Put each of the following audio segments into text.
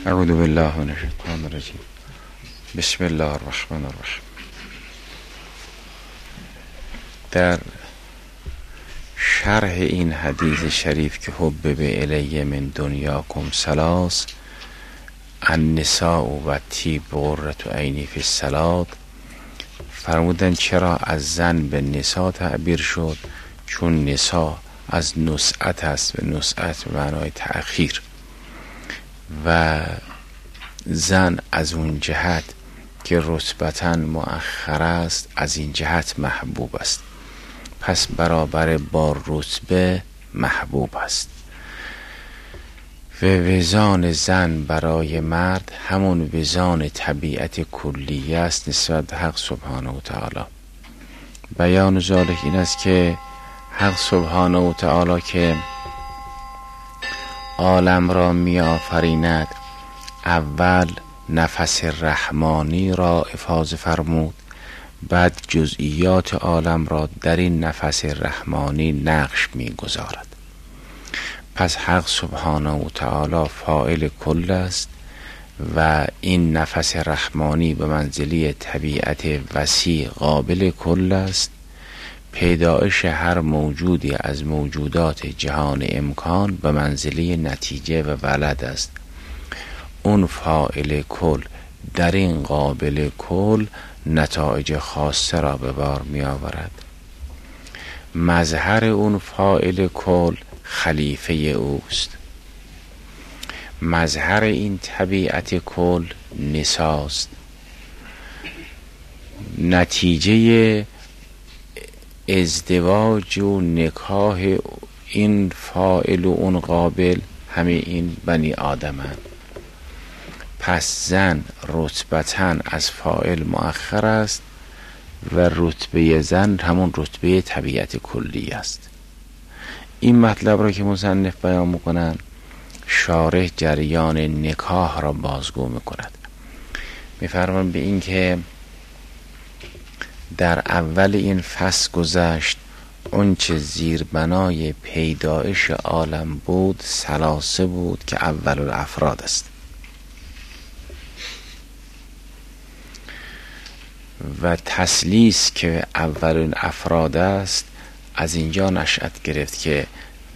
اعوذ بالله من الشیطان الرجیم. بسم الله الرحمن الرحیم. در شرح این حدیث شریف که حبب الی من دنیاکم ثلاث النساء و طیب قرة عینی فی الصلاة، فرمودن چرا از زن به نساء تعبیر شد؟ چون نساء از نسعت است و نسعت به معنای تأخیر و زن از اون جهت که رتبتاً مؤخر است از این جهت محبوب است، پس برابر با رتبه محبوب است. و وزان زن برای مرد همون وزان طبیعت کلیه است نسبت به حق سبحانه و تعالی. بیان ذالک این است که حق سبحانه و تعالی که عالم را می آفریند، اول نفس رحمانی را افاض فرمود، بعد جزئیات عالم را در این نفس رحمانی نقش می گذارد. پس حق سبحانه و تعالی فاعل کل است و این نفس رحمانی به منزله طبیعت وسیع قابل کل است. پیدایش هر موجودی از موجودات جهان امکان به منزله نتیجه و ولد است. اون فاعل کل در این قابل کل نتایج خاصه را به بار می آورد. مظهر اون فاعل کل خلیفه اوست. مظهر این طبیعت کل نساست. نتیجه ازدواج و نکاح این فاعل و اون قابل همه این بنی آدمند. پس زن رتبتاً از فاعل مؤخر است و رتبه زن همون رتبه طبیعت کلی است. این مطلب را که مصنف بیان میکنند، شارح جریان نکاح را بازگو میکند. میفرمان به این که در اول این فصل گذشت اون چه زیر بنای پیدایش عالم بود ثلاثه بود که اول الافراد است و تثلیث که اول الافراد است از اینجا نشأت گرفت که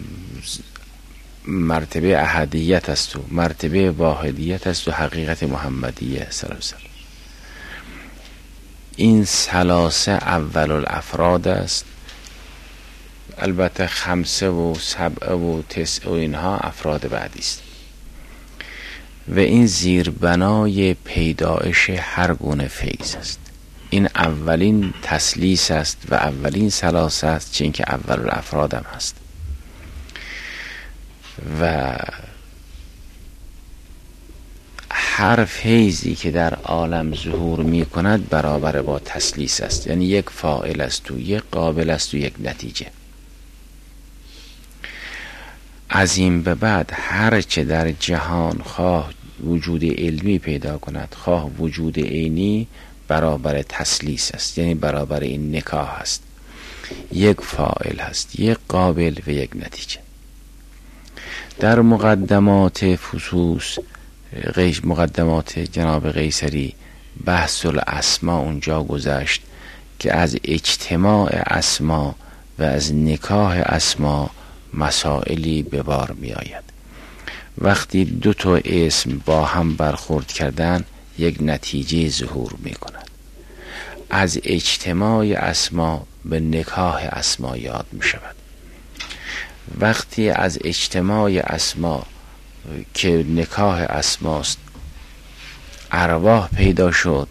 مرتبه احدیت است و مرتبه واحدیت است و حقیقت محمدیه صلی الله علیه وسلم. این ثلاثه اول الافراد است. البته خمسه و سبعه و تسعه و اینها افراد بعدی است و این زیربنای پیدایش هر گونه فیض است. این اولین تثلیث است و اولین ثلاثه است، چون که اول الافراد هم هست و هر فیضی که در عالم ظهور می کند برابر با تثلیث است، یعنی یک فاعل است و یک قابل است و یک نتیجه. از این به بعد هر چه در جهان خواه وجود علمی پیدا کند خواه وجود عینی برابر تثلیث است، یعنی برابر این نکاح است. یک فاعل هست، یک قابل و یک نتیجه. در مقدمات فصوص مقدمات جناب قیصری بحث الاسما اونجا گذشت که از اجتماع اسما و از نکاح اسما مسائلی به بار می آید. وقتی دو تا اسم با هم برخورد کردن یک نتیجه ظهور می کند. از اجتماع اسما به نکاح اسما یاد می شود. وقتی از اجتماع اسما که نکاح اسماست ارواح پیدا شد،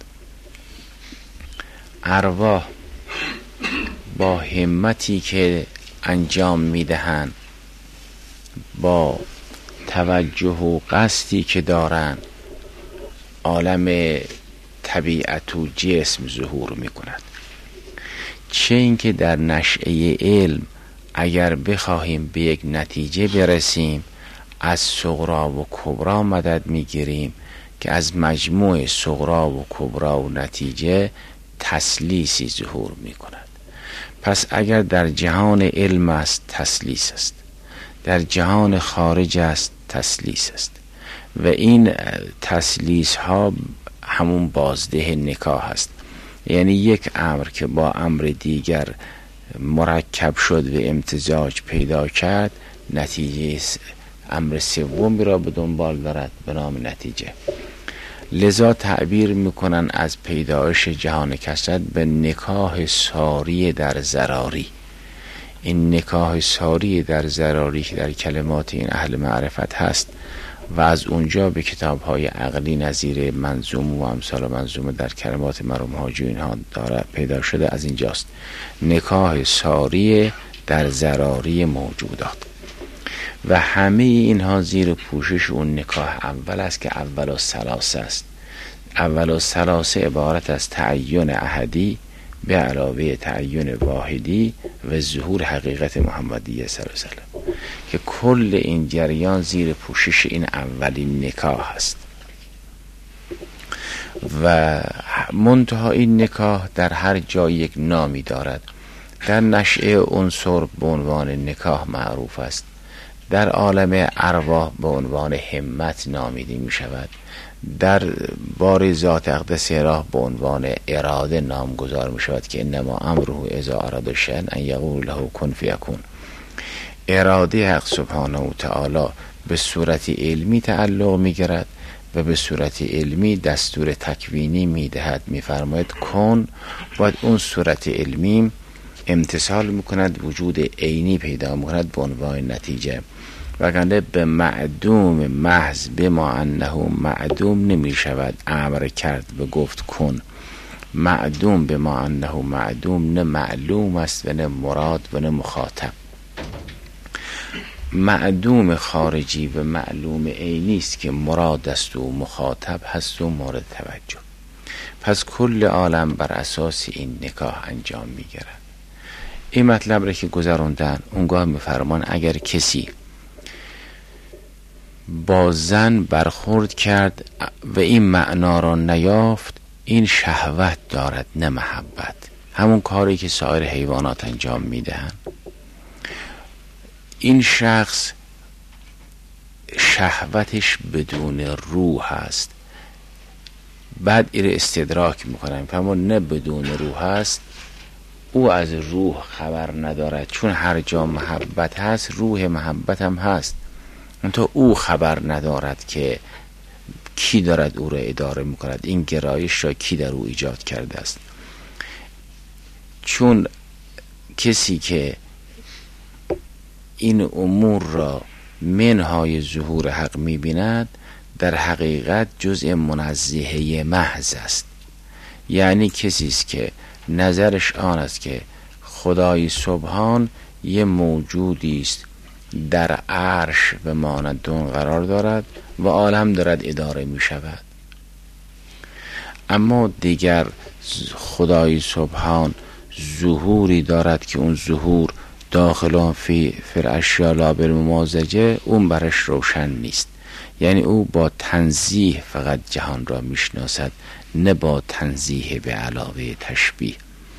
ارواح با همتی که انجام میدهند، با توجه و قصدی که دارند، عالم طبیعت و جسم ظهور میکند. چه اینکه در نشأه علم اگر بخواهیم به یک نتیجه برسیم از صغرا و کبرا مدد میگیریم که از مجموع صغرا و کبرا و نتیجه تثلیثی ظهور میکند. پس اگر در جهان علم است تثلیث است، در جهان خارج است تثلیث است و این تسلیس ها همون بازده نکاح است. یعنی یک امر که با امر دیگر مرکب شد و امتزاج پیدا کرد، نتیجه امر سومی را به دنبال دارد به نام نتیجه. لذا تعبیر میکنن از پیدایش جهان کثرت به نکاح ساری در ضراری. این نکاح ساری در ضراری که در کلمات این اهل معرفت هست و از اونجا به کتاب‌های عقلی نظیر منظوم و امثال منظوم در کلمات مرحوم حاجی اینها داره پیدا شده، از اینجاست. نکاح ساری در ضراری موجودات و همه اینها زیر پوشش اون نکاح اول است که اول الثلاثه است. اول الثلاثه عبارت از تعین احدی به علاوه تعین واحدی و ظهور حقیقت محمدیه صلی الله علیه وسلم، که کل این جریان زیر پوشش این اولین نکاح است. و منتها این نکاح در هر جای یک نامی دارد. در نشأه عنصر به عنوان نکاح معروف است، در عالم ارواح به عنوان همت نامیده می شود، در بار ذات اقدس راه به عنوان اراده نامگذار می شود که انما امره اذا اراد شیئا ان یقول له کن فیکون. اراده حق سبحانه و تعالی به صورت علمی تعلق می گیرد و به صورت علمی دستور تکوینی می دهد، می فرماید کن، باید اون صورت علمی امتثال می کند، وجود عینی پیدا می کند به عنوان نتیجه. وگرنه به معدوم محض به ما انه معدوم نمی شود امر کرد و گفت کن. معدوم به ما انه معدوم نه معلوم است و نه مراد و نه مخاطب. معدوم خارجی و معلوم عینی است که مراد است و مخاطب هست و مورد توجه. پس کل عالم بر اساس این نکاح انجام می گیرد. این مطلب را که گذروندن، اونگاه می فرمان اگر کسی با زن برخورد کرد و این معنا را نیافت، این شهوت دارد نه محبت. همون کاری که سایر حیوانات انجام میدهند. این شخص شهوتش بدون روح است. بعد این استدراک میکنن، فهمو نه بدون روح است، او از روح خبر ندارد، چون هر جا محبت هست روح محبت هم هست، منتها او خبر ندارد که کی دارد او را اداره میکند، این گرایش را کی در او ایجاد کرده است. چون کسی که این امور را منهای ظهور حق میبیند، در حقیقت جزء منزهه محض است. یعنی کسی است که نظرش آن است که خدای سبحان یه موجودی است در عرش و مانند اون قرار دارد و عالم دارد اداره می شود. اما دیگر خدای سبحان ظهوری دارد که اون ظهور داخلان فی الاشیاء لا بالممازجه، اون برش روشن نیست. یعنی او با تنزیه فقط جهان را میشناسد، نه با تنزیه به علاوه تشبیه.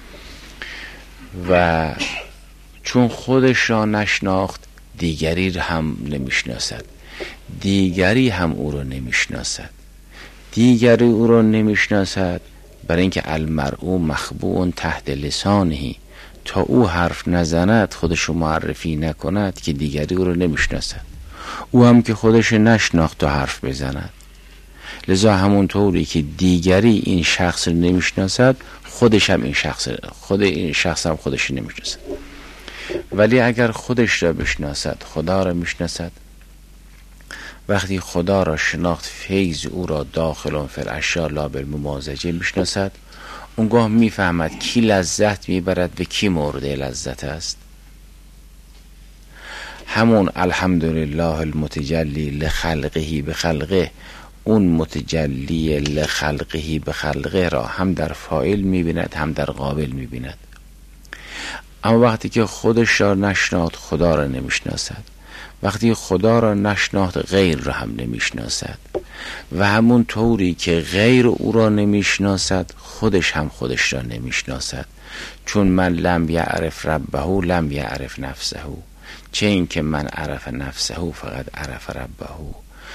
و چون خودش را نشناخت، دیگری را هم نمیشناسد، دیگری هم او را نمیشناسد. دیگری او را نمیشناسد برای اینکه المرء مخبوء تحت لسانه، تا او حرف نزند، خودش رو معرفی نکند که دیگری او را نمیشناسد. او هم که خودش نشناخت تا حرف بزند. لذا همون طوری که دیگری این شخص رو نمیشناسد، خودش هم این شخص هم خودش نمیشناسد. ولی اگر خودش را بشناسد، خدا را میشناسد. وقتی خدا را شناخت، فیض او را داخل فی الاشیاء لا بالممازجه میشناسد، اونگاه میفهمد کی لذت میبرد و کی مورد لذت است. همون الحمدلله المتجلی لخلقه بخلقه، اون متجلی لخلقه بخلقه را هم در فاعل میبیند هم در قابل میبیند. اما وقتی که خودش را نشناخت، خدا را نمیشناسد. وقتی خدا را نشناخت، غیر را هم نمیشناسد. و همون طوری که غیر او را نمیشناسد، خودش هم خودش را نمیشناسد. چون من لم یعرف ربه لم یعرف نفسه، چه این که من عرف نفسه فقط عرف ربه.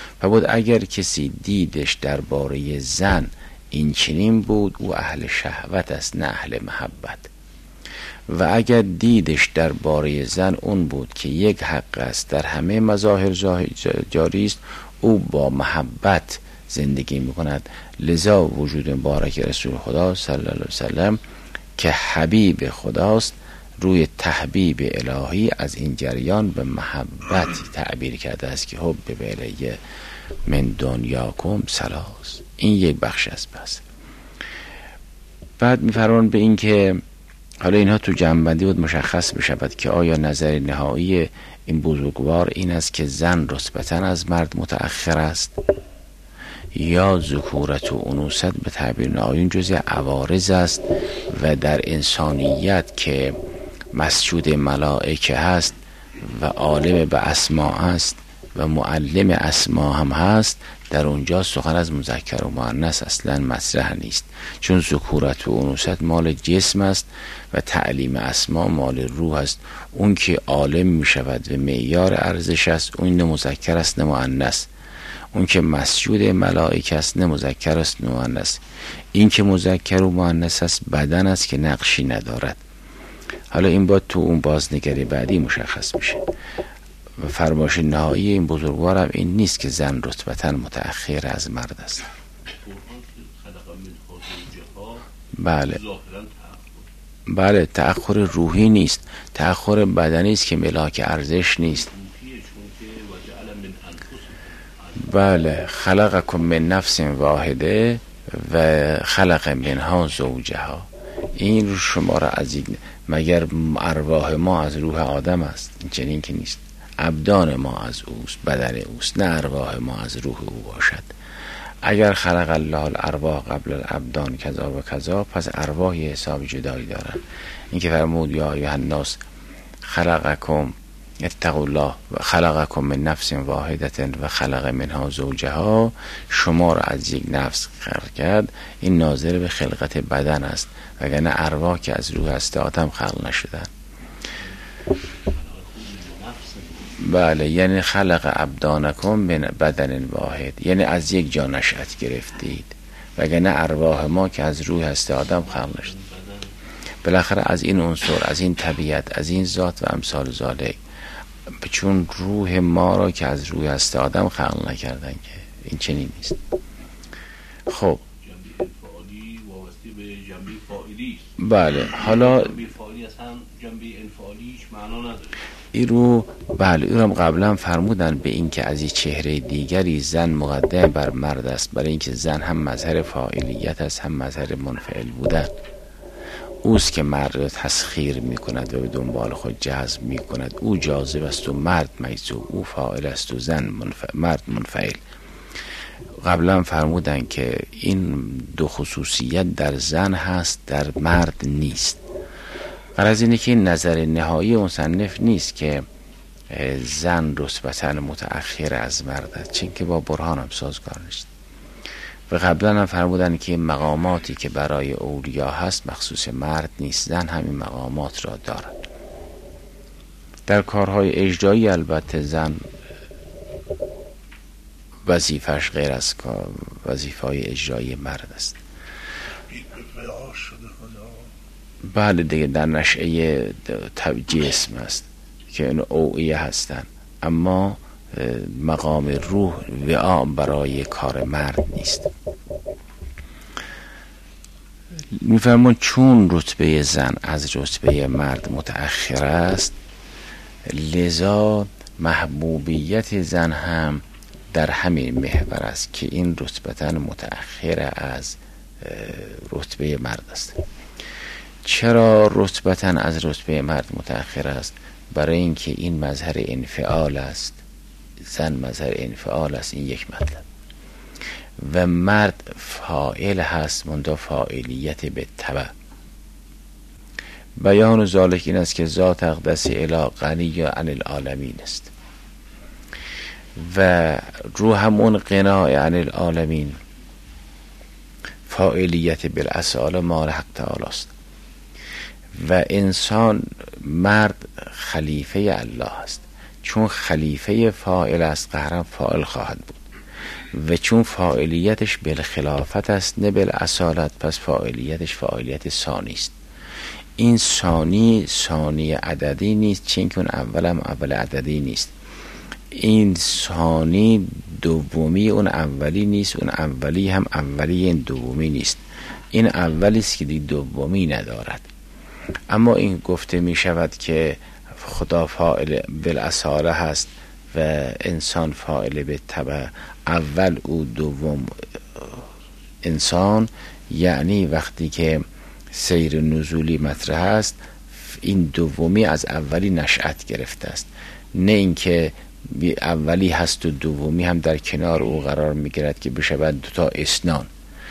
و بود اگر کسی دیدش درباره زن این چنین بود، او اهل شهوت است نه اهل محبت. و اگر دیدش درباره زن اون بود که یک حق است در همه مظاهر جاری است، او با محبت زندگی میکند. لذا وجود مبارک رسول خدا صلی الله علیه وسلم که حبیب خداست، روی تحبیب الهی از این جریان به محبت تعبیر کرده است که حب بلیه من دنیاکم سلاس. این یک بخش است. بس بعد میفرمان به این که حالا اینها تو جمع‌بندی بود مشخص بشود که آیا نظر نهایی این بزرگوار این است که زن رتبتاً از مرد متأخر است، یا ذکورت و انوثت به تعبیر نهایی جزء عوارض است و در انسانیت که مسجود ملائکه هست و عالم به اسماء است و معلم اسماء هم هست، در اونجا سخن از مذکر و مؤنث اصلا مطرح نیست، چون ذکورت و انوثت مال جسم است و تعلیم اسماء مال روح است. اون که عالم می شود و معیار ارزش است، اون نه مذکر است نه مؤنث. اون که مسجود ملائکه است نه مذکر است نه مؤنث. این که مذکر و مؤنث است بدن است که نقشی ندارد. حالا این با تو اون بازنگری بعدی مشخص میشه. و فرمایش نهایی این بزرگوار هم این نیست که زن رتبتاً متأخر از مرد است. بله تأخر روحی نیست، تأخر بدنی است که ملاک ارزش نیست. بله خلقکم من نفس واحده و خلق منها زوجها. این رو شما را از مگر ارواح ما از روح آدم است؟ این چنین که نیست. ابدان ما از اوست، بدن اوست، نه ارواح ما از روح او باشد. اگر خلق الله الارواح قبل الابدان کذا و کذا، پس ارواح حساب جدایی دارن. این که فرمود یا ایها الناس خلقکم اتقوا الله و خلقکم من نفس واحدة و خلق منها زوجها، شما را از یک نفس خلق کرد، این ناظر به خلقت بدن است، وگرنه ارواح که از روح هست آدم خلق نشدن. بله یعنی خلق ابدانکم من بدن واحد، یعنی از یک جا نشأت گرفتید، وگرنه ارواح ما که از روح هست آدم خلق نشد. بالاخره از این عنصر، از این طبیعت، از این ذات و امثال ذالک، چون روح ما را که از روح هست آدم خلق نکردن که این چنین نیست. خب بله حالا این رو بله این رو قبلا فرمودن به این که از این چهره دیگری زن مقدم بر مرد است، برای اینکه زن هم مظهر فاعلیت است هم مظهر منفعل بودن. اوست که مرد را تسخیر می کند و به دنبال خود جذب می کند. او جاذب است و مرد مجذوب، او فاعل است و مرد منفعل. قبلا فرمودن که این دو خصوصیت در زن هست، در مرد نیست. غرض اینه که این نظر نهایی مصنف نیست که زن رتبتاً متأخر از مرد است، چون که با برهان هم سازگار نیست. و قبلا هم فرمودن که مقاماتی که برای اولیا هست مخصوص مرد نیست، زن همین مقامات را دارد. در کارهای اجرایی البته زن وظیفش غیر از وظیفه های اجرایی مرد است. بله دیگه در نشأه جسم است که این اوعیه هستن، اما مقام روح وعا برای کار مرد نیست. میفرمون چون رتبه زن از رتبه مرد متأخر است، لذا محبوبیت زن هم در همین محور است که این رتبتاً متأخر از رتبه مرد است. چرا رتبتاً از رتبه مرد متأخر است؟ برای اینکه این مظهر انفعال است، زن مظهر انفعال است، این یک مطلب. و مرد فاعل هست منتها فاعلیت به تبع. بیان ذالک این است که ذات اقدس اله غنی عن العالمین است و رو همون غنا عن العالمین فاعلیت بالاصاله مال حق تعالی است و انسان مرد خلیفه الله است. چون خلیفه فاعل است قهرا فاعل خواهد بود. و چون فاعلیتش بالخلافت است نه بالاصالت، پس فاعلیتش فاعلیت ثانی است. این ثانی عددی نیست، چون که اون اول هم اول عددی نیست. این ثانی دومی اون اولی نیست، اون اولی هم اولی این دومی نیست. این اولی است که دیگه دومی ندارد. اما این گفته می شود که خدا فاعل بالاصاله هست و انسان فاعل به تبع، اول او دوم انسان، یعنی وقتی که سیر نزولی مطرح است این دومی از اولی نشأت گرفته است، نه اینکه اولی هست و دومی هم در کنار او قرار میگیرد که بشود دوتا اثنان.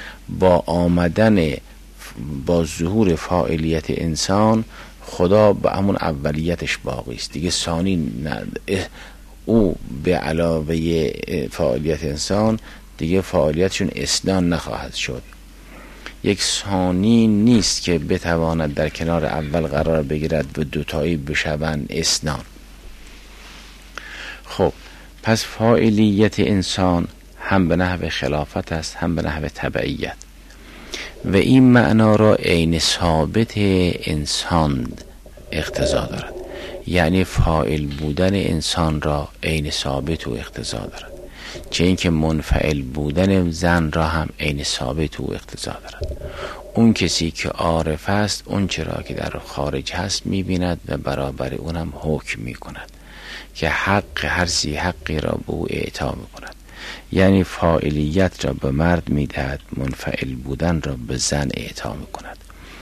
با ظهور فاعلیت انسان خدا به همون اولیتش باقی است دیگه. ثانی او به علاوه فاعلیت انسان دیگه فاعلیتشون اثنان نخواهد شد. یک ثانی نیست که بتواند در کنار اول قرار بگیرد و دوتایی بشوند اثنان. خب پس فاعلیت انسان هم به نحو خلافت است هم به نحو تبعیت و این معنا را عین ثابت انسان اقتضا دارد، یعنی فاعل بودن انسان را عین ثابت او اقتضا دارد، چه اینکه منفعل بودن زن را هم عین ثابت او اقتضا دارد. اون کسی که عارف است اون چرا که در خارج هست میبیند و برابر اونم حکم میکند که حق هر ذی حقی را به او اعطا میکند، یعنی فاعلیت را به مرد میدهد، منفعل بودن را به زن اعطا میکند.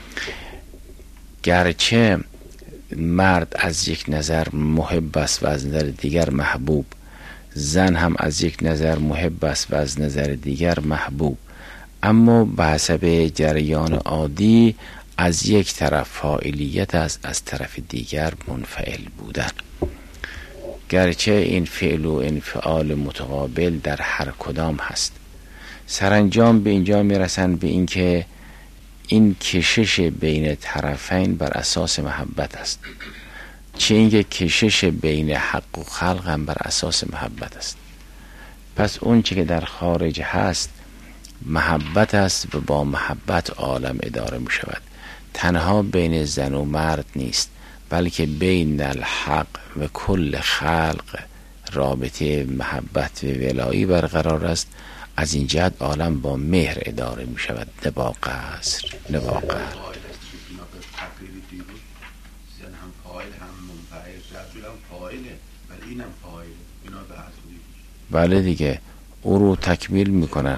گرچه مرد از یک نظر محب است و از نظر دیگر محبوب، زن هم از یک نظر محب است و از نظر دیگر محبوب، اما به حسب جریان عادی از یک طرف فاعلیت است، از طرف دیگر منفعل بودن. گرچه این فعل و انفعال متقابل در هر کدام هست، سرانجام به اینجا میرسن به اینکه این کشش بین طرفین بر اساس محبت است، چه اینکه کشش بین حق و خلق هم بر اساس محبت است. پس اون چه که در خارج هست محبت است و با محبت عالم اداره می شود. تنها بین زن و مرد نیست، بلکه بین الحق و کل خلق رابطه محبت و ولایی برقرار است. از این جهت عالم با مهر اداره می شود، نه با قصر، نه با قهر. بله دیگه، او رو تکمیل میکنن.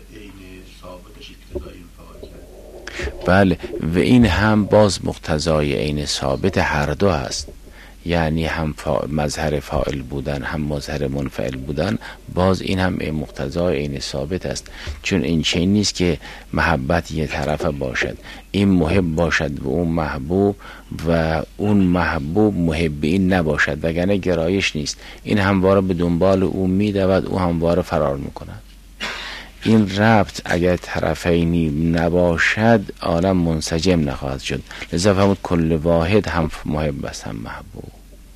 بله، و این هم باز مقتضای عین ثابت هر دو هست، یعنی هم مظهر فاعل بودن هم مظهر منفعل بودن، باز این هم مقتضای عین ثابت است. چون این چنین نیست که محبت یه طرفه باشد، این محب باشد و اون محبوب و اون محبوب محب این نباشد، وگرنه گرایش نیست. این همواره به دنبال او میدود، او همواره فرار میکند. این ربط اگر طرفینی نباشد عالم منسجم نخواهد شد. لذا فهمود کل واحد هم محب است هم محبوب.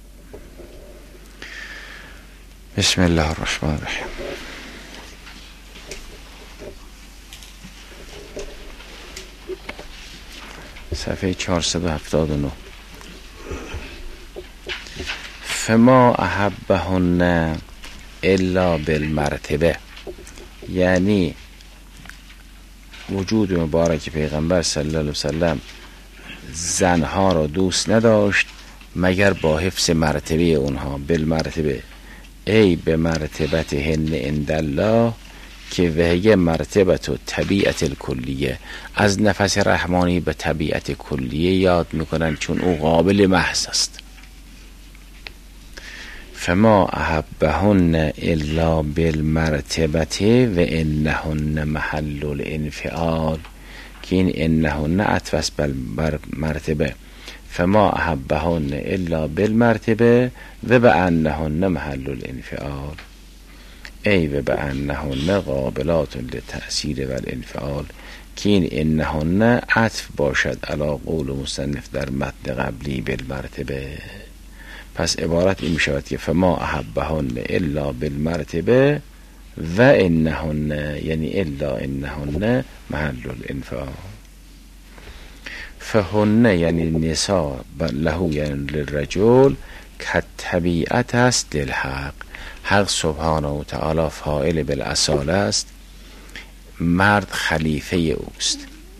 بسم الله الرحمن الرحیم. صفحه 479. فما احبهن الا بالمرتبه، یعنی وجود مبارک پیغمبر صلی الله علیه وسلم زنها را دوست نداشت مگر با حفظ مرتبه اونها. بالمرتبه ای به مرتبت هن عند الله، که وهی مرتبت و طبیعت الکلیه، از نفس رحمانی به طبیعت کلیه یاد میکنن، چون او قابل محض است. فما احبهن الا بالمرتبت و انهن محل الانفعال، که این انهن عطف بر مرتبه. فما احبهن الا بالمرتبه و بانهن محل الانفعال، ای و بانهن قابلات للتأثیر و الانفعال، که این انهن عطف باشد علی قول مصنف در متن قبلی بالمرتبه. پس عبارت این می شود که فما احبهن الا بالمرتبه و انهن یعنی الا انهن محل الانفاق. فهن یعنی نساء له یعنی للرجل که طبیعت است للحق. حق سبحانه و تعالی فاعل بالاصاله است، مرد خلیفه اوست،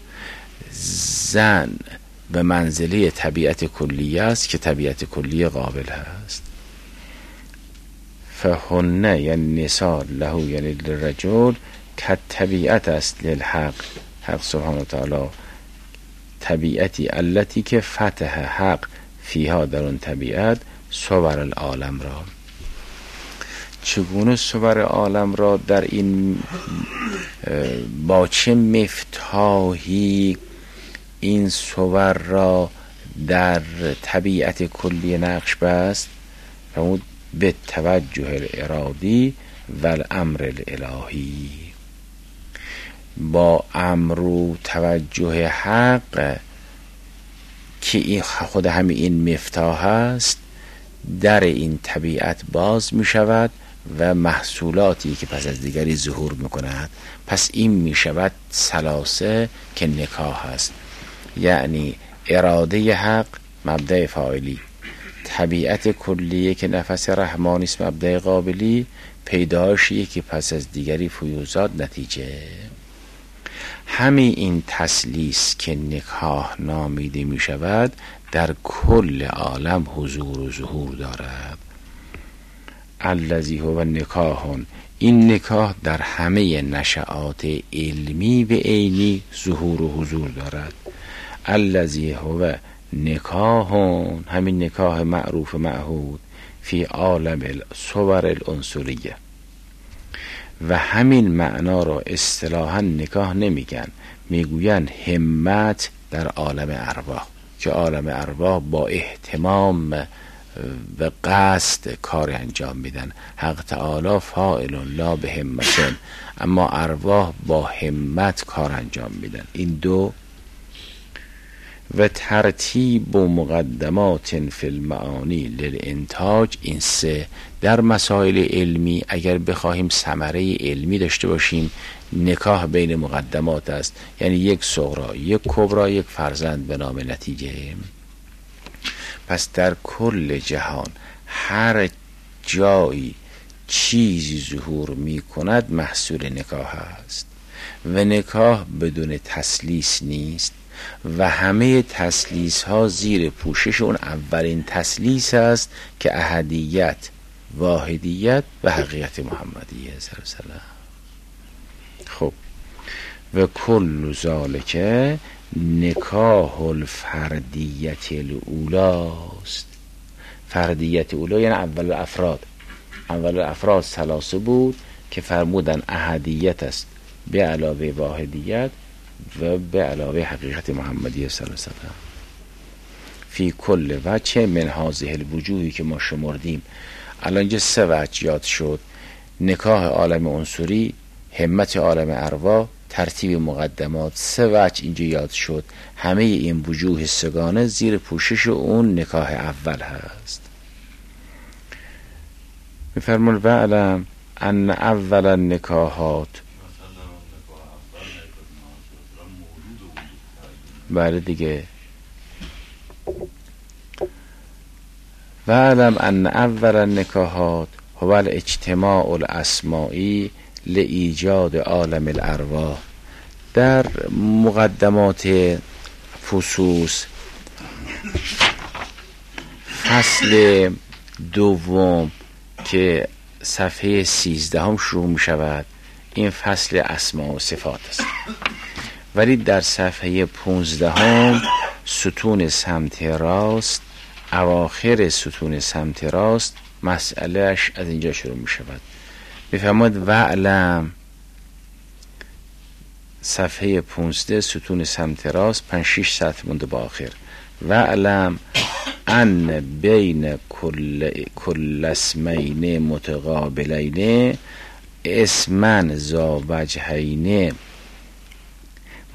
زن به منزله طبیعت کلیه است که طبیعت کلیه قابل هست. فهن یعنی نساء له یعنی للرجل که طبیعت است للحق. حق سبحانه و تعالی طبیعتی التی که فتح حق فیها در اون طبیعت صور العالم را. چگونه صور عالم را در این با چه مفتاحی این صور را در طبیعت کلی نقش بست؟ فرمود به توجه الارادی و الامر الالهی، با امر و توجه حق که این خود همین این مفتاح است در این طبیعت باز می شود و محصولاتی که پس از دیگری ظهور می کند. پس این می شود سلاسه که نکاح است، یعنی اراده حق مبدأ فاعلی، طبیعت کلیه که نفس رحمانی است مبدأ قابلی، پیدایشی که پس از دیگری فیوزات نتیجه. همین این تسلیس که نکاح نامیده می شود در کل عالم حضور و ظهور دارد. الذی هو نکاحون، این نکاح در همه نشعات علمی و عینی ظهور و حضور دارد. الذی هو نکاحون، همین نکاح معروف معهود فی عالم صور العنصریه. و همین معنا را اصطلاحا نکاح نمیگن، میگوین همت در عالم ارواح، که عالم ارواح با اهتمام و قصد کار انجام میدن. حق تعالی فاعل لا به همتن، اما ارواح با همت کار انجام میدن. این دو. و ترتیب و مقدمات فی المعانی للانتاج، این سه. در مسائل علمی اگر بخواهیم ثمره علمی داشته باشیم، نکاح بین مقدمات است، یعنی یک صغرا یک کبرا یک فرزند به نام نتیجه. پس در کل جهان هر جایی چیزی ظهور می کند محصول نکاح است و نکاح بدون تسلیس نیست و همه تسلیس ها زیر پوشش اون اولین تسلیس است که احدیت، واحدیت و حقیقت محمدیه صلی الله علیه وسلم. خب و کل ذالک نکاح الفردیت الاولاست. فردیت اولا یعنی اول الافراد. اول الافراد ثلاثه بود که فرمودن احدیت است به علاوه واحدیت و به علاوه حقیقت محمدیه صلی الله علیه وسلم. فی کل وجه من هذه الوجوهی که ما شمردیم، الان اینجا سه وجه یاد شد: نکاح عالم عنصری، همت عالم ارواح، ترتیب مقدمات. سه وجه اینجا یاد شد. همه این وجوه سگانه زیر پوشش اون نکاح اول هست. میفرمون و علم ان اول النکاحات، بله دیگه، و علم ان اول النکاحات هو الاجتماع الاسماعی لایجاد عالم الارواح. در مقدمات فصوص فصل دوم که صفحه 13 شروع می شود، این فصل اسماء و صفات است. ولی در صفحه 15 ستون سمت راست، اواخر ستون سمت راست، مسئلهش از اینجا شروع می شود. بفرماد و علم، صفحه 15 ستون سمت راست 5-6 سطر مونده با آخر. و علم ان بین کل اسمین متقابلین اسمن ذا وجهین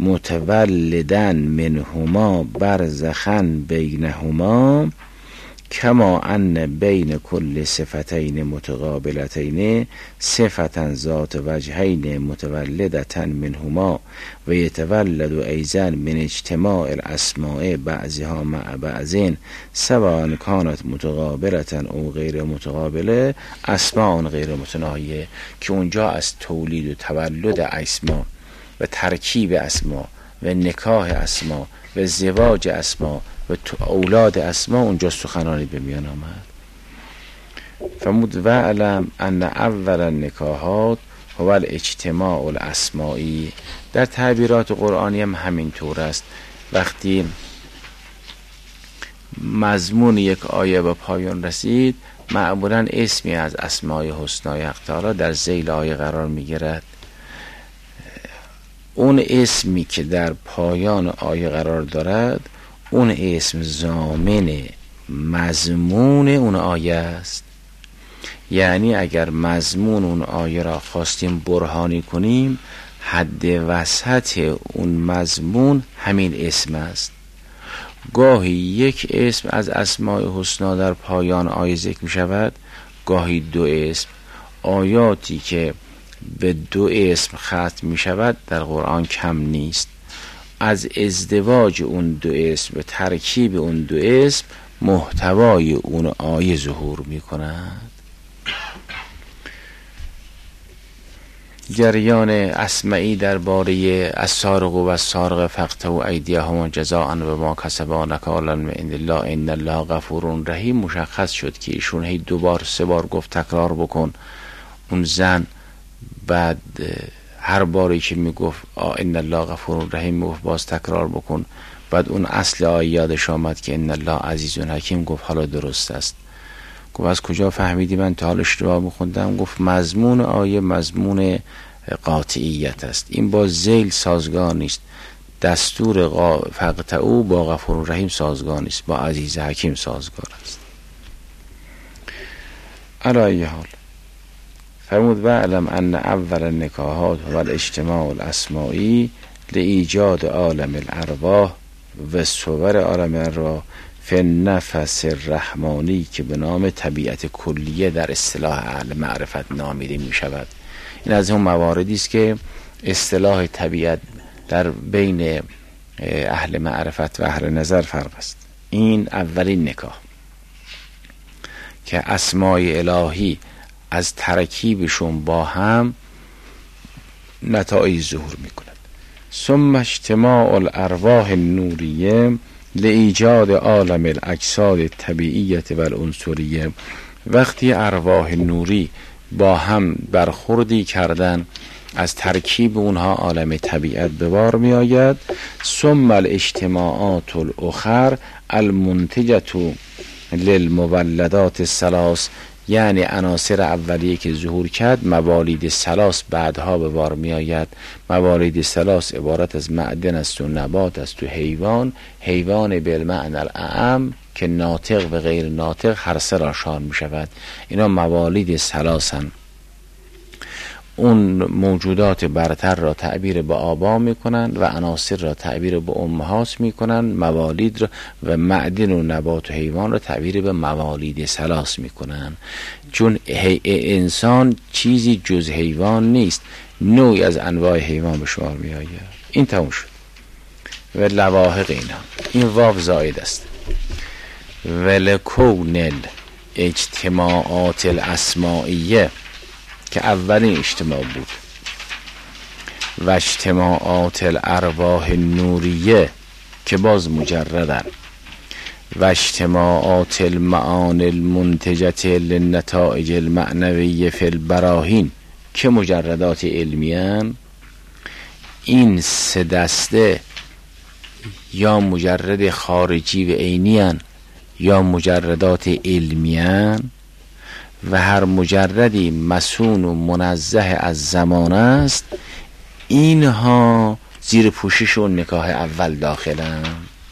متولدن منهما برزخن بینهما کما ان بین کل صفتین متقابلتین صفتا ذات وجهین متولدتا منهما و یتولد ایضا من اجتماع الاسماء بعضها مع بعض سواء کانت متقابلتا او غیر متقابله اسماء غیر متناهیه، که اونجا از تولید و تولد اسما و ترکیب اسما و نکاح اسما و زواج اسما و اولاد اسما اونجا سخنانی به میان آمد. فرمود و علم ان اول النکاحات هو الاجتماع الاسمائی. در تعبیرات قرآنی هم همین طور است. وقتی مضمون یک آیه به پایان رسید معمولا اسمی از اسمای حسنای حق تعالی در ذیل آیه قرار می گیرد. اون اسمی که در پایان آیه قرار دارد اون اسم ضامن مضمون اون آیه است. یعنی اگر مضمون اون آیه را خواستیم برهانی کنیم حد وسط اون مضمون همین اسم است. گاهی یک اسم از اسماء حسنا در پایان آیه ذکر می شود، گاهی دو اسم. آیاتی که به دو اسم ختم می شود در قرآن کم نیست. از ازدواج اون دو اسم و ترکیب اون دو اسم محتوای اون آیه ظهور می کند. جریان اسمعی درباره السارق و السارقه فاقطعوا ایدیهما جزاء بما کسبا نکالا من عند الله ان الله غفور رحیم مشخص شد که ایشون هی دوبار سه بار گفت تکرار بکن. اون زن بعد هر باری که میگفت ان الله غفور رحیم میگفت باز تکرار بکن. بعد اون اصل آیه یادش آمد که ان الله عزیز حکیم، گفت حالا درست است. گفت از کجا فهمیدی من تا حال اشتباه میخوندم؟ گفت مضمون آیه مضمون قاطعیت است، این با ذیل سازگار نیست. دستور فاقطعوا با غفور رحیم سازگار نیست، با عزیز حکیم سازگار است. علی ای حال فرمود و علم ان اول النکاحات و الاجتماع الاسمائی لایجاد عالم الارواح و صور عالم الارواح فی نفس الرحمانی که به نام طبیعت کلیه در اصطلاح اهل معرفت نامیده می شود. این از اون مواردی است که اصطلاح طبیعت در بین اهل معرفت و اهل نظر فرق است. این اولین نکاح که اسمای الهی از ترکیبشون با هم نتایج ظهور می کند. ثم اجتماع الارواح النوریه لایجاد عالم الاجساد الطبیعیه و العنصریه. وقتی ارواح نوری با هم برخوردی کردن از ترکیب اونها عالم طبیعت به بار می آید. ثم الاجتماعات الاخر المنتجه للمولدات الثلاث، یعنی عناصر اولیه که ظهور کرد موالید ثلاث بعدها به بار می آید. موالید ثلاث عبارت از معدن است و نبات است و حیوان بالمعنی الاعم که ناطق و غیر ناطق هر سه را شامل می شود. اینا موالید ثلاثن. اون موجودات برتر را تعبیر به آبا می کنند و عناصر را تعبیر به امهات می کنند. موالید را و معدن و نبات و حیوان را تعبیر به موالید ثلاث می کنند. چون انسان چیزی جز حیوان نیست، نوعی از انواع حیوان به شمار می آید. این تموم شد. و لواحق اینا این واو زائد است. ولکون اجتماعات الاسمائیه که اولین اجتماع بود و اجتماعات الارواح نوریه که باز مجردن و اجتماعات المعانی المنتجه للنتائج المعنویه فی البراهین که مجردات علمیان. این سه دسته یا مجرد خارجی و عینیان یا مجردات علمیان و هر مجردی مسون و منزه از زمان است. اینها زیر پوشش و نکاح اول داخلن.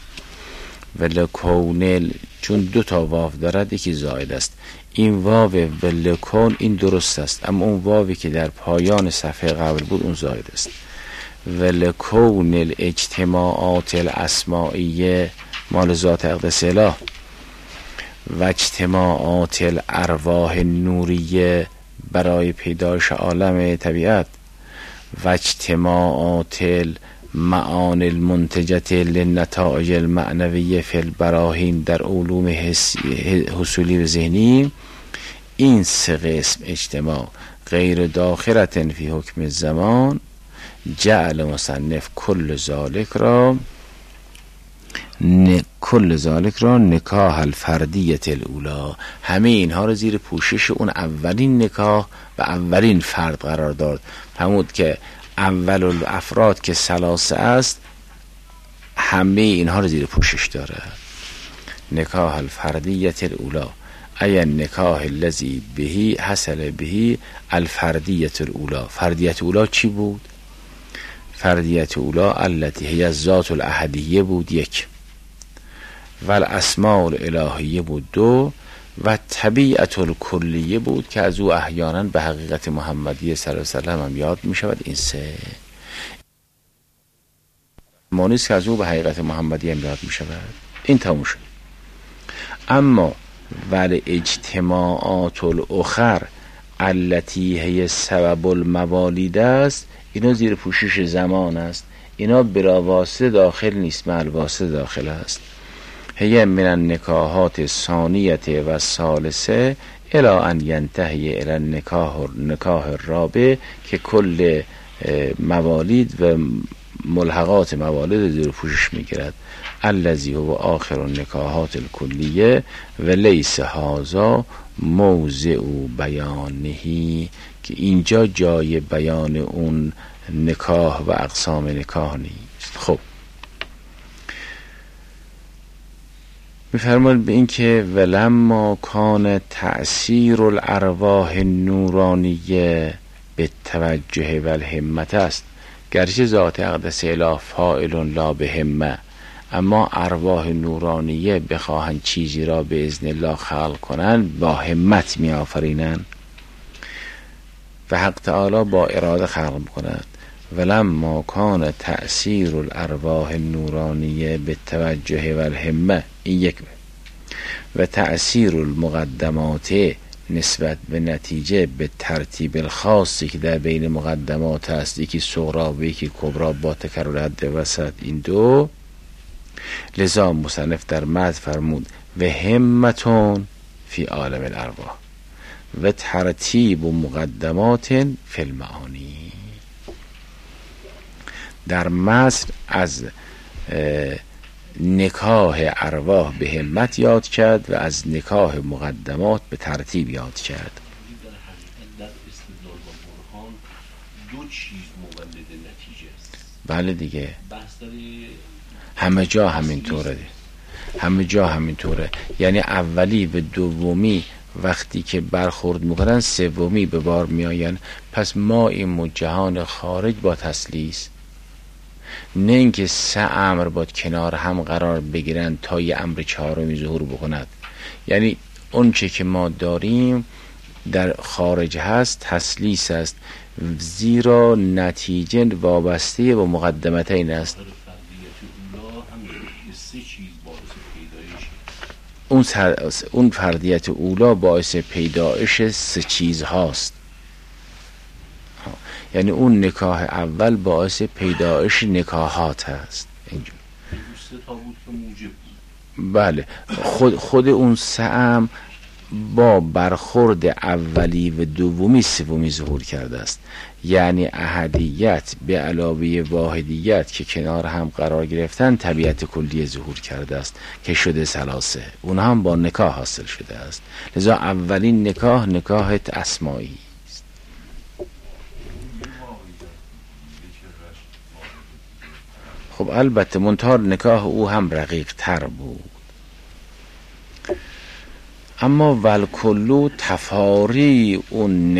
ولکون چون دو تا واو دارد یکی زائد است. این واو ولکون این درست است، اما اون واوی که در پایان صفحه قبل بود اون زائد است. ولکون الاجتماعات الاسمائیه مال ذات اقدس اله و اجتماعات الارواح نوریه برای پیدایش عالم طبیعت و اجتماعات المعانی المنتجه للنتائج المعنویه فی البراهین در علوم حصولی و ذهنی، این سه قسم اجتماع غیر داخلة فی حکم الزمان، جعل مصنف کل ذالک را نکاح الفردیت الاولی، همه اینها رو زیر پوشش اون اولین نکاح و اولین فرد قرار داد. همون که اول الافراد که ثلاثه است همه اینها رو زیر پوشش داره. نکاح الفردیت الاولی ای نکاح الذی بهی حصل بهی الفردیت الاولی. فردیت اولا چی بود؟ فردیت اولا التي هی الذات الاحدیه بود یک، و الاسماء الالهیه بود دو، و طبیعت الکلیه بود که از او احیانا به حقیقت محمدی صلی الله علیه و سلم هم یاد می شود. این سه مانیست که از او به حقیقت محمدی هم یاد می شود. این تموم شد. اما ول اجتماعات الاخر التي هی سبب الموالید است، اینا زیر پوشش زمان است، اینا بلا واسطه داخل نیست، مع الواسطه داخل است. هی من النکاحات الثانیه و الثالثه الی ان ینتهی الی النکاح الرابع که کل موالید و ملحقات موالد زیر پوشش میگیرد. الذی هو آخر النکاحات الکلیه و لیس هذا موضع بیانه، که اینجا جای بیان اون نکاح و اقسام نکاح نیست. خب میفرماید به این که ولما کان تأثیر الارواح النورانیه به توجه و الهمت است، گرچه ذات اقدس اله فاعل لا به همه، اما ارواح نورانیه بخواهند چیزی را به اذن الله خلق کنند با همت می آفرینند و حق تعالی با اراده خلق کنند. ولما کان تأثیر الارواح النورانیه به توجه و الهمه، این یک، و تأثیر المقدمات نسبت به نتیجه به ترتیب الخاصی که در بین مقدمات هست، یکی صغرا و یکی کبرا با تکرر حد وسط، این دو. لذا مصنف در متن فرمود و همتون فی عالم الارواح و ترتیب و مقدمات فی المعانی. در مصر از نکاح ارواح به همت یاد کرد و از نکاح مقدمات به ترتیب یاد کرد. در استدلال با برهان دو چیز مولد نتیجه است. بله دیگه، بحث همه جا همینطوره، همه جا همینطوره. یعنی اولی و دومی وقتی که برخورد میکنن سومی به بار میآین. پس ما این جهان خارج با تسلیس، نه اینکه سه امر باید کنار هم قرار بگیرن تا یه امر چهارمی ظهور بکند. یعنی اون چه که ما داریم در خارج هست تسلیس است، زیرا نتیجه وابسته با مقدمتین است. اون فردیت اولا باعث پیدایش سه چیز هاست. یعنی اون نکاح اول باعث پیدایش نکاحات هست. اینجور بله، خود اون سه با برخورد اولی و دومی سومی ظهور کرده است. یعنی احدیت به علاوه واحدیت که کنار هم قرار گرفتن طبیعت کلی ظهور کرده است که شده ثلاثه، اونها هم با نکاح حاصل شده است. لذا اولین نکاح اسمایی است. خب البته منتها نکاح او هم رقیق تر بود. اما والکلو تفاری اون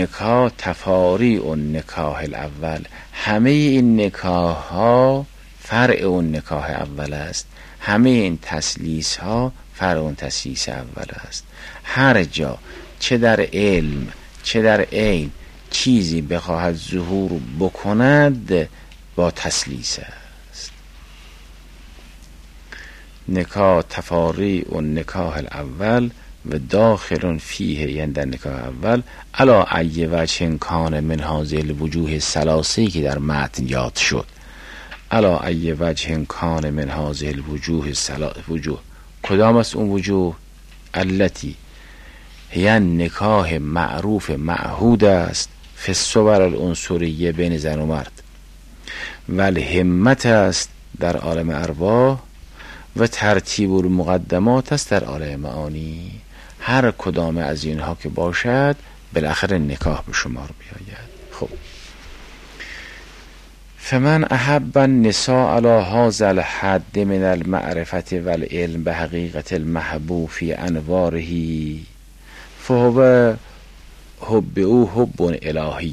نکاح الاول، همه این نکاح ها فرع اون نکاح اول است، همه این تسلیس ها فرع اون تسلیس اول است. هر جا چه در علم چه در عین چیزی بخواهد ظهور بکند با تسلیس است. نکاح تفاری اون نکاح الاول و داخل فیه، یعنی در نکاح اول، علا ای وجه کان من هذه الوجوه ثلاثه که در متن یاد شد. علا ای وجه کان من هذه الوجوه وجوه، کدام است اون وجوه؟ التی هی نکاح معروف معهود است فی الصور العنصریه بین زن و مرد، والهمت است در عالم ارواح، و ترتیب المقدمات است در عالم معانی. هر کدام از اینها که باشد بالاخره نکاح به شمار بیاید. خب فمن احب النساء علی هذا الحد من المعرفت والعلم بحقیقت المحبوب فی انواره فهو حب او حب الهی.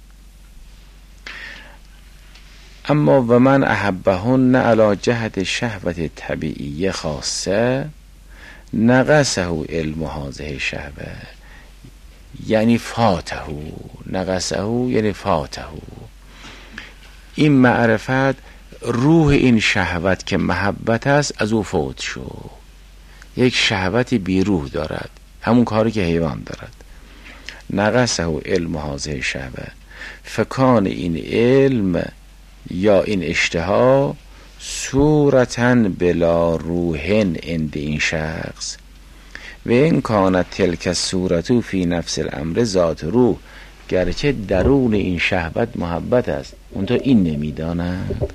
اما و من احبهن علی جهت شهوت طبیعی خاصه نقصه علم هذه شهوه، یعنی فاته، نقصه یعنی فاته. این معرفت روح این شهوت که محبت است از او فوت شد. یک شهوت بی روح دارد، همون کاری که حیوان دارد. نقصه علم هذه شهوه، فکان این علم یا این اشتها صورتاً بلا روحن عند این شخص، و این کانت تلک صورتو فی نفس الامر ذات روح، گرچه درون این شهوت محبت است، اونتا این نمیداند.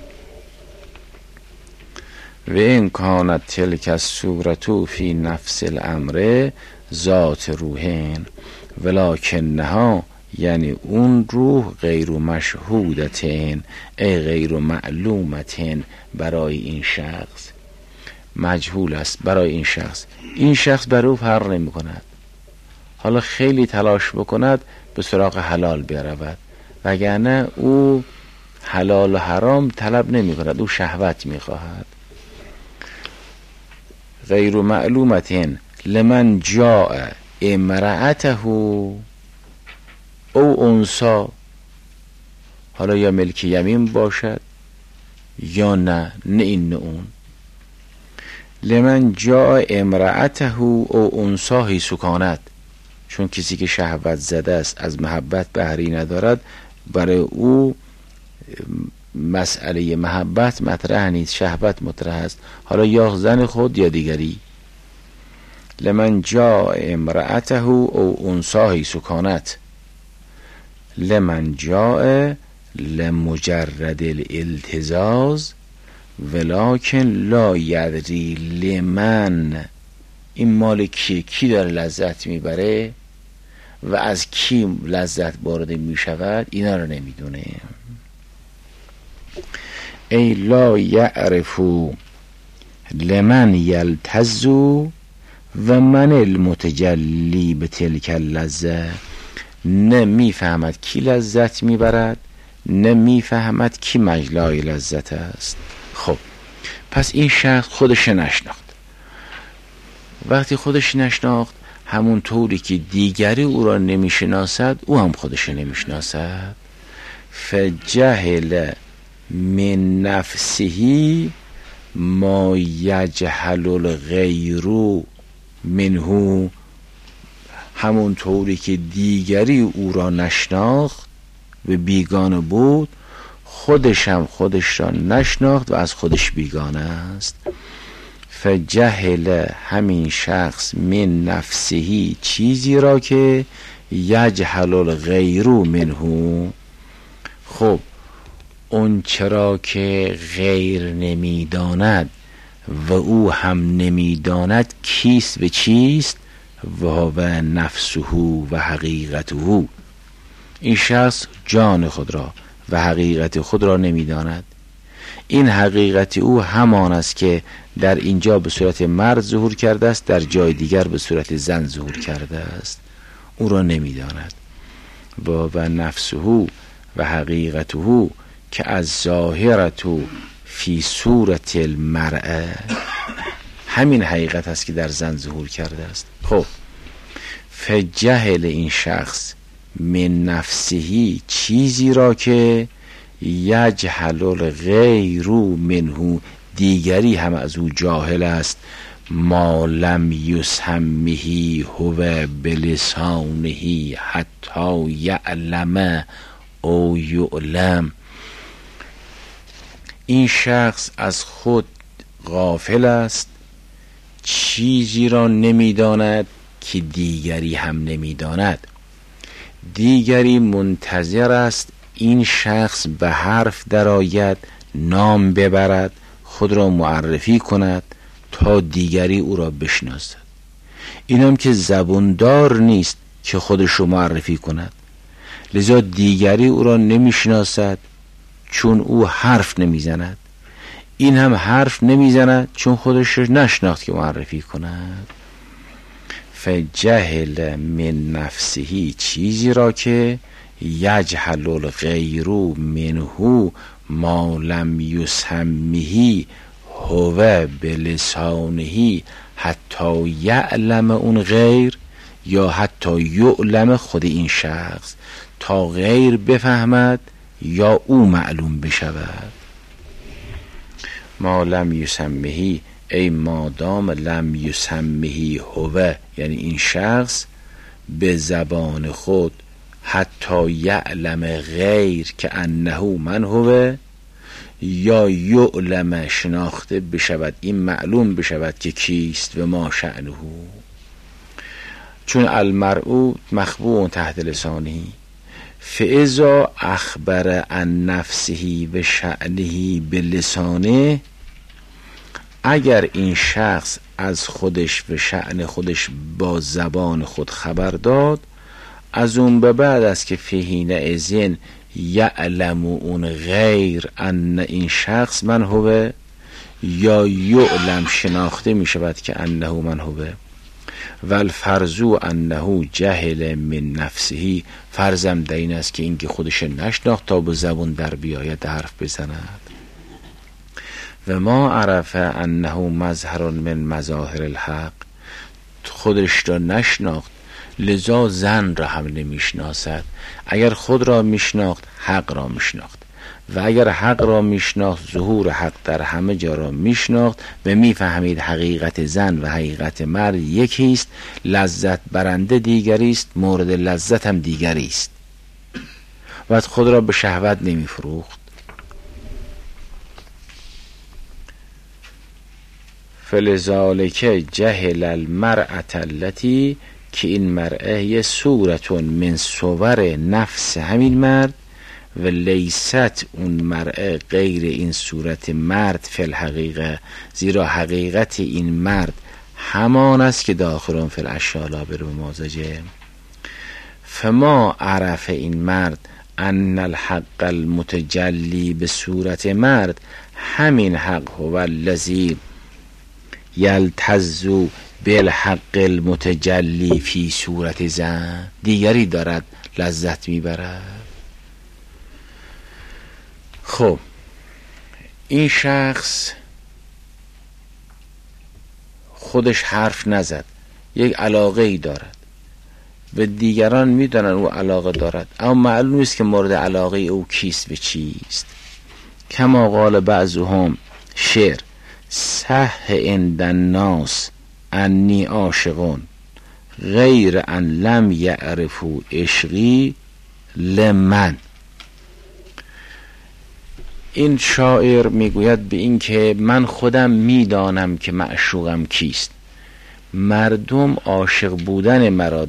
و این کانت تلک صورتو فی نفس الامر ذات روحن ولکنها، یعنی اون روح غیر مشهودتن ای غیر معلومتن برای این شخص، مجهول است برای این شخص. این شخص برای او فرق نمی کند، حالا خیلی تلاش بکند به سراغ حلال برود، وگرنه او حلال و حرام طلب نمی کند، او شهوت می خواهد. غیر معلومتن لمن جاء امرأته او انسا، حالا یا ملک یمین باشد یا نه این نه اون. لمن جاء امرأته او انسا هی سکانت، چون کسی که شهوت زده است از محبت بهری ندارد، برای او مسئله محبت مطرح نیست، شهوت مطرح است، حالا یا زن خود یا دیگری. لمن جاء امرأته او انسا هی سکانت، لمن جاء لمجرد الالتزاز ولکن لا یدری لمن، این مال کی داره لذت میبره و از کی لذت وارد میشود، اینا رو نمیدونه. ای لا یعرفو لمن یلتزو و من المتجلی به تلک اللذه، نه میفهمد کی لذت میبرد، نه میفهمد کی مجلای لذت است. خب پس این شخص خودش نشناخت. وقتی خودش نشناخت، همون طوری که دیگری او را نمیشناسد او هم خودش نمیشناسد. فجهل من نفسه ما یجهل الغیر منه، همون طوری که دیگری او را نشناخت و بیگانه بود، خودش هم خودش را نشناخت و از خودش بیگانه است. فجهل همین شخص من نفسه چیزی را که یجهل الغیر منه، خب اون چرا که غیر نمیداند و او هم نمیداند کیست و چیست، و نفسه و حقیقته، این شخص جان خود را و حقیقت خود را نمیداند. این حقیقت او همان است که در اینجا به صورت مرد ظهور کرده است، در جای دیگر به صورت زن ظهور کرده است، او را نمیداند. و نفسه و حقیقته که از ظاهرته فی صورت المرأه، همین حقیقت است که در زن ظهور کرده است. خب فجهل این شخص من نفسه چیزی را که یجهل الغیر منه، دیگری هم از او جاهل است، ما لم یسمه هو بلسانه حتی یعلم او یعلم. این شخص از خود غافل است، چیزی را نمیداند که دیگری هم نمیداند. دیگری منتظر است این شخص به حرف درآید، نام ببرد، خود را معرفی کند تا دیگری او را بشناسد. این هم که زباندار نیست که خودش را معرفی کند، لذا دیگری او را نمیشناسد چون او حرف نمیزند. این هم حرف نمیزند چون خودش را نشناخت که معرفی کند. فجهل من نفسه، چیزی را که یجهل الغیر منه ما لم یسمه هو بلسانه حتی یعلم اون غیر، یا حتی یعلم خود این شخص، تا غیر بفهمد یا او معلوم بشود. ما لم یسمه ای مادام لم یسمه هو، یعنی این شخص به زبان خود حتی یعلم غیر که انه من هو، یا یعلم شناخته بشود، این معلوم بشود که کیست و ما شأنه. چون المرء مخبوء تحت لسانه، فاذا اخبر عن نفسه و شأنه بلسانه، اگر این شخص از خودش و شأن خودش با زبان خود خبر داد، از اون به بعد است که فیهین ازین یعلم اون غیر ان این شخص من هو، یا یعلم شناخته می شود که انه من هو. والفرض انه جهل من نفسه، فرضم در این است که این که خودش نشناخت تا به زبان در بیاید حرف بزند. و ما عرف انه مظهر من مظاهر الحق، خودش را نشناخت لذا زن را هم نمیشناسد. اگر خود را میشناخت حق را میشناخت، و اگر حق را میشناخت ظهور حق در همه جا را میشناخت و میفهمید حقیقت زن و حقیقت مرد یکی است، لذت برنده دیگری است، مورد لذت هم دیگری است، و خود را به شهوت نمیفروخت. فلذالک جهل المرأة التي، که این مرأه یه صورتون من صور نفس همین مرد، و لیست اون مرأه غیر این صورت مرد فی الحقیقه، زیرا حقیقت این مرد همان است که داخلون فی الاشیاء لا بالممازجه. فما عرف این مرد ان الحق المتجلی به صورت مرد، همین حق هو الذی یلتذ بالحق المتجلی فی صورت زن، دیگری دارد لذت میبرد. خب این شخص خودش حرف نزد، یک علاقه ای دارد و دیگران میدانن او علاقه دارد، اما معلوم نیست که مورد علاقه او کیست و چیست. کما قال بعضهم شعر صح عند الناس انی عاشقون غیر ان لم یعرفوا عشقی لمن. این شاعر میگوید به این که من خودم میدانم که معشوقم کیست، مردم عاشق بودن مرا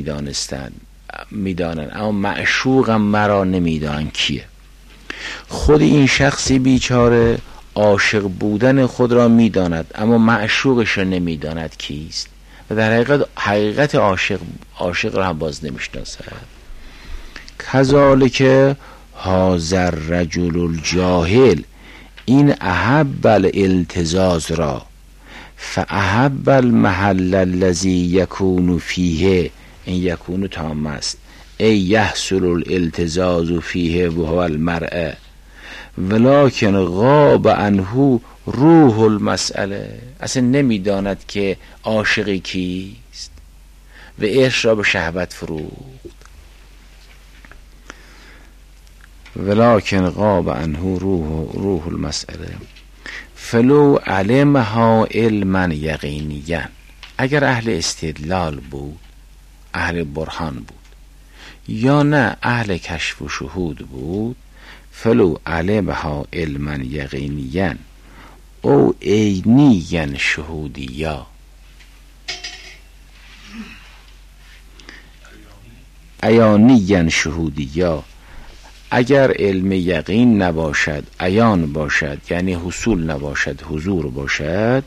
میدانن اما معشوقم مرا نمیدانن کیه. خود این شخصی بیچاره عاشق بودن خود را میداند اما معشوقش را نمیداند کیست، و در حقیقت عاشق را هم باز نمیشناسد. کذالک هذا الرجل الجاهل، این احب الالتزاز را، فاحب المحل الذي یکون فیه، این یکون تام است، ای یحصل الالتزاز فیه و هو المرء، ولکن غاب عنه روح المسئله، اصلا نمیداند که عاشقی کیست و عشق را به شهوت فروخت. ولکن غاب عنه روح المسئله فلو علمها علما یقینیا، اگر اهل استدلال بود، اهل برهان بود، یا نه اهل کشف و شهود بود، فلو علمها علما یقینیا او عینیا شهودیا، عیانیا شهودیا، اگر علم یقین نباشد، عیان باشد یعنی حصول نباشد، حضور باشد،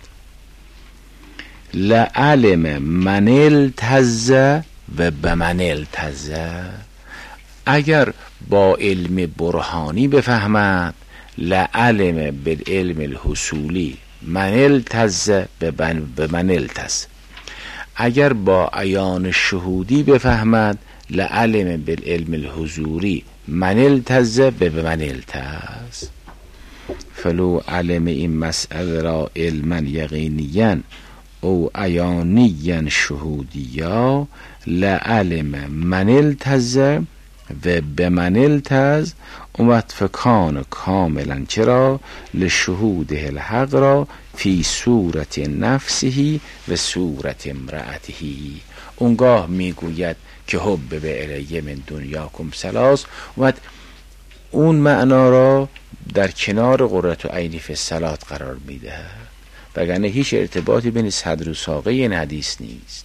لعلم من التز و بمن التز، اگر با علم برهانی بفهمد، لعلم بالعلم الحصولی من التز بمن التز، اگر با عیان شهودی بفهمد، لعلم بالعلم الحضوری من التز بمن التز. فلو علم این مسئله را علما یقینیا او عیانیا شهودیا، لعلم من التز و بمن التز، فکان کاملا چرا لشهوده الحق را فی صورت نفسه و صورت امرأته، اونگاه میگوید که حب به الیه من دنیاکم ثلاث، اون معنا را در کنار قرة عینی فی الصلاة قرار میده، وگرنه هیچ ارتباطی بین صدر و ساقه این حدیث نیست.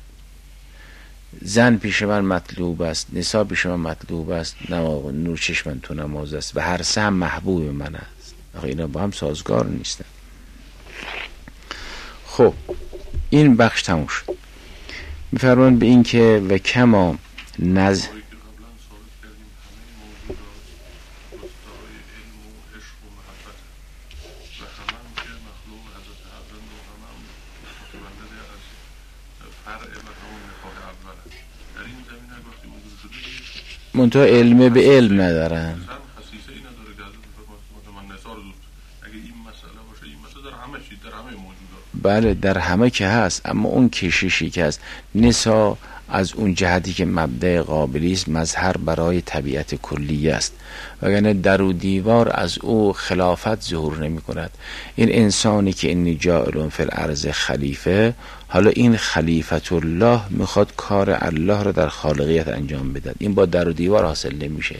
زن پیش من مطلوب است، نساء پیش من مطلوب است، نور چشمن تو نماز است و هر سه هم محبوب من است. آخه اینا با هم سازگار نیستن. خب این بخش تموم شد. میفرمان به این که و کما نز منتها علم به علم ندارن. بله در همه که هست، اما اون کششی که هست نسا از اون جهتی که مبدأ قابلی است مظهر برای طبیعت کلی است، وگرنه در و دیوار از او خلافت ظهور نمی کند. این انسانی که انی جاعل فی الارض خلیفه، حالا این خلیفت الله میخواد کار الله را در خالقیت انجام بدهد، این با در و دیوار حاصل نمیشه.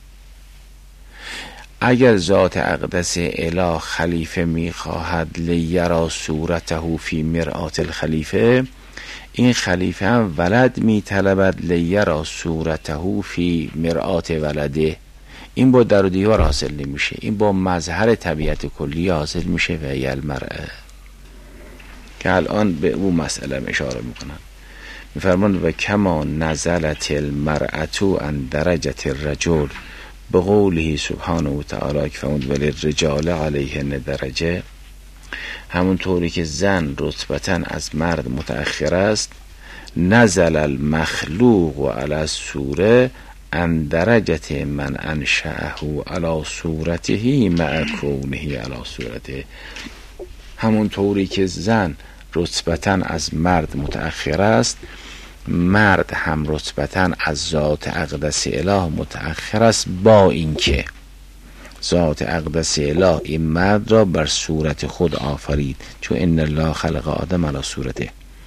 اگر ذات اقدس اله خلیفه میخواهد لیرا صورته فی مرآت الخلیفه، این خلیفه هم ولد میطلبد لیرا صورته فی مرآت ولده، این با در و دیوار حاصل نمیشه، این با مظهر طبیعت کلی حاصل میشه و هی المرأه، که الان به اون مسئله اشاره میکنن. میفرمان و کما نزلت المرأة عن درجة الرجل به قوله سبحانه و تعالی که فرمود ولی رجال علیهن درجه، همون طوری که زن رتبتاً از مرد متأخر است، نزل المخلوق و علی الصوره عن درجة من انشأه علی صورته مع کونه علی صورته، همون طوری که زن رتبتاً از مرد متأخر است، مرد هم رتبتاً از ذات اقدس اله متأخر است، با اینکه ذات اقدس اله این مرد را بر صورت خود آفرید، چون ان الله خلق آدم علی صورته.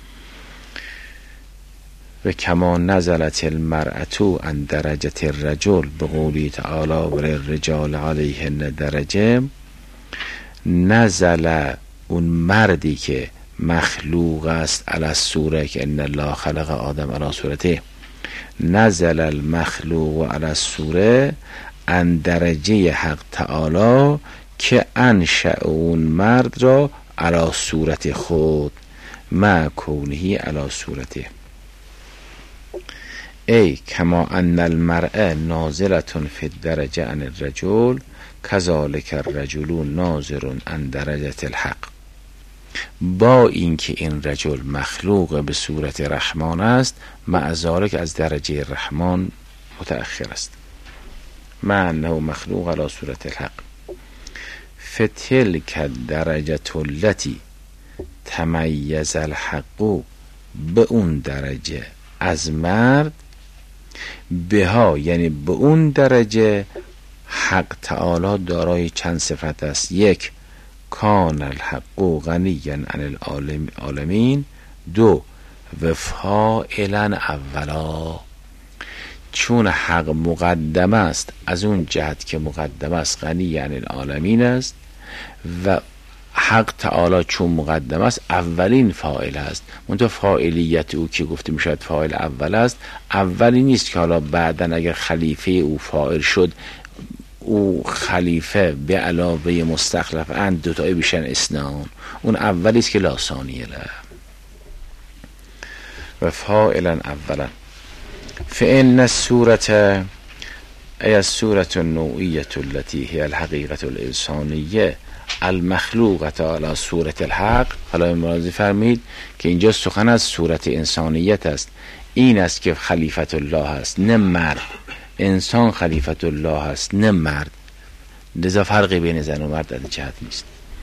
و کما نزلت المرأة عن درجة الرجل به قوله تعالی وللرجال علیهن درجه، نزل اون مردی که مخلوق است علی الصوره که ان الله خلق آدم علی صورته، نزل المخلوق علی الصوره ان درجه حق تعالی که انشأ اون مرد را علی صورت خود مع کونه علی صورته. ای کما ان المرأة نازلة فی الدرجه عن الرجل کذالک الرجل ناظر عن درجه الحق، با اینکه این رجل مخلوق به صورت رحمان است، مع ذالک از درجه رحمان متأخر است، مع انه مخلوق علی صورت الحق. فتلک الدرجه التي تمیز الحق، به اون درجه از مرد، بها یعنی به اون درجه حق تعالی دارای چند صفت است: یک، کان الحق غنیا عن العالمین. دو و فاعلا اولا، چون حق مقدم است از اون جهت که مقدم است غنی عن العالمین است و حق تعالی چون مقدم است اولین فاعل است. منتها فاعلیت او که گفته می شود فاعل اول است، اولی نیست که حالا بعدن اگر خلیفه او فاعل شد او خلیفه به علاوه مستخلف اند دوتایی بیشن اسنان، اون اولی است که لا ثانیه له. و فاعلا اولا فإن الصورة ای الصورة النوعیة التي هي الحقیقة الانسانیه المخلوقة على صورة الحق. حالا ملاحظه فرمید که اینجا سخن از صورت انسانیت است، این است که خلیفت الله است نه مرد. انسان خلیفت الله است نه مرد، لذا فرقی بین زن و مرد از جهت نیست.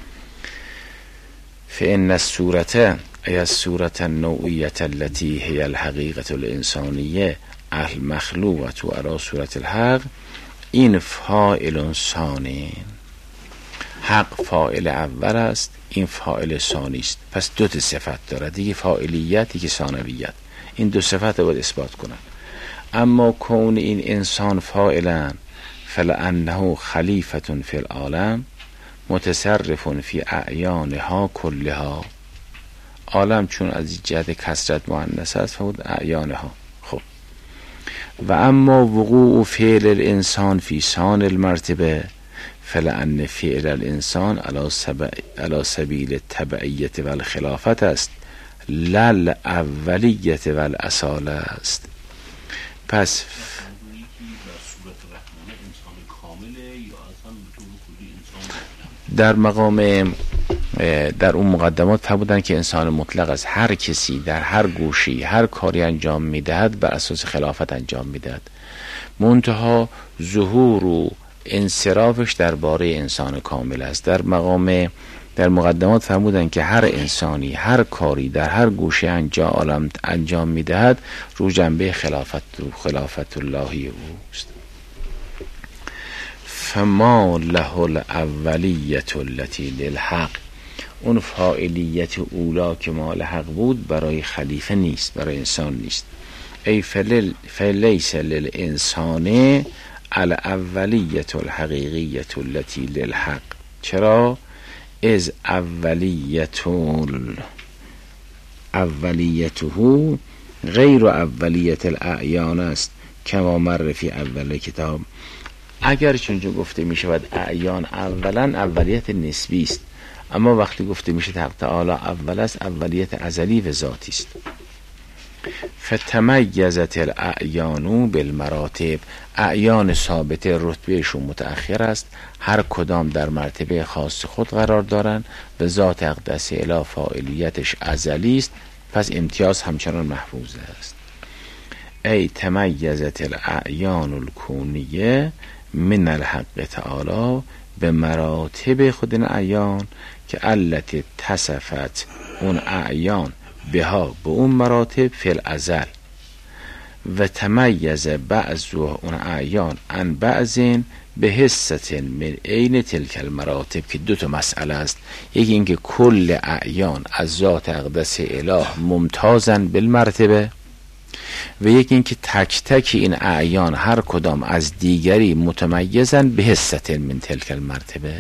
فإن الصورة ای الصورة النوعیة التي هي الحقیقة الانسانیه المخلوقة على صورة الحق، این فاعل ثانی. حق فاعل اول است، این فاعل ثانی است. پس دو تا صفت دارد، یکی فاعلیت یکی ثانویت. این دو صفت رو باید اثبات کنند. اما کون این انسان فاعلا فلانه خلیفة فی العالم متصرف فی اعیانها کلها. عالم چون از جهت کثرت مؤنث است فهود اعیانها. خب و اما وقوع فعل الانسان فی ثان المرتبه فلان فعل الانسان علی سبیل التبعیت و الخلافت است لل اولیت و الاصاله است. پس در مقام در اون مقدمات فرمودن که انسان مطلق از هر کسی در هر گوشی هر کاری انجام میدهد بر اساس خلافت انجام میدهد، منتها ظهور و انصرافش درباره انسان کامل است. در مقدمات فرمودن که هر انسانی هر کاری در هر گوشه انجام میدهد رو جنبه خلافت اللهی اوست. فما له الاولیت التي للحق، اون فاعلیت اولا که مال حق بود برای خلیفه نیست، برای انسان نیست. ای فلیس للانسان الاولیت الحقیقیت التي للحق. چرا؟ از اولیته غیر اولیت الاعیان است کما مر فی اول کتاب. اگر چونجا گفته می شود اعیان اولا اولیت نسبی است، اما وقتی گفته می شود حق تعالی اول است اولیت ازلی و ذاتی است. فتمیزت الاعیان بالمراتب، اعیان ثابت رتبهشون متأخر است، هر کدام در مرتبه خاص خود قرار دارند و ذات اقدس اله فاعلیتش ازلی است، پس امتیاز همچنان محفوظ است. ای تمیزت الاعیان الکونیه من الحق تعالی به مراتب خود این اعیان که علت تصفت اون اعیان بها به اون مراتب فی الازل و تمیز بعض اون اعیان عن بعضین به حصت من عین تلک المراتب، که دو تا مسئله است. یکی اینکه کل اعیان از ذات اقدس اله ممتازن بالمرتبه و یکی اینکه تک تک این اعیان هر کدام از دیگری متمیزن به حصت من تلک المرتبه،